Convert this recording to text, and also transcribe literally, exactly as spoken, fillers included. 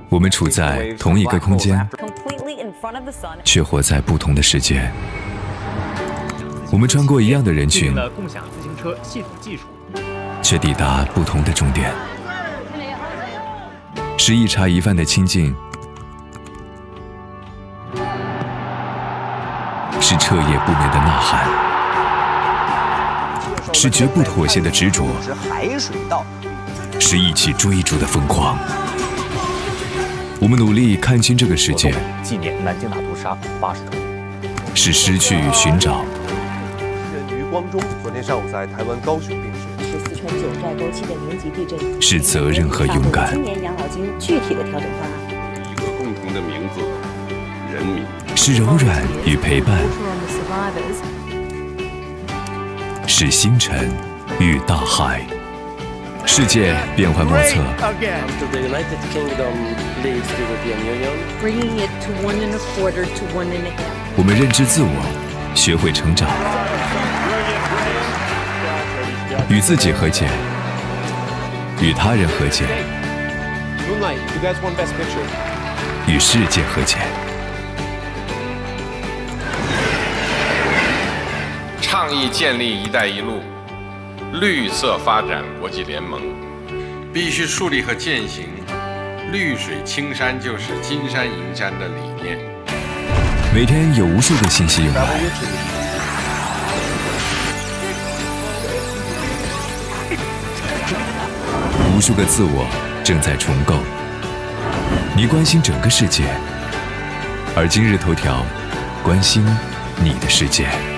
我们处在同一个空间，却活在不同的世界。我们穿过一样的人群， 共享自行车系统技术， 却抵达不同的终点。是一茶一饭的亲近，是彻夜不眠的呐喊，是绝不妥协的执着，是一起追逐的疯狂。我们努力看清这个世界， 纪念南京大屠杀八十周年。 是失去与寻找。 余光中昨天上午在台湾高雄病逝。 是四川九寨沟七点零级地震。 是责任和勇敢。 今年养老金具体的调整方案。 一个共同的名字，人民。 是柔软与陪伴。是星辰与大海。世界变幻莫测。我们认知自我，学会成长，与自己和解，与他人和解，与世界和解。 倡议建立“一带一路”绿色发展国际联盟，必须树立和践行“绿水青山就是金山银山”的理念。 每天有无数个信息涌来，无数个自我正在重构。你关心整个世界，而今日头条关心你的世界。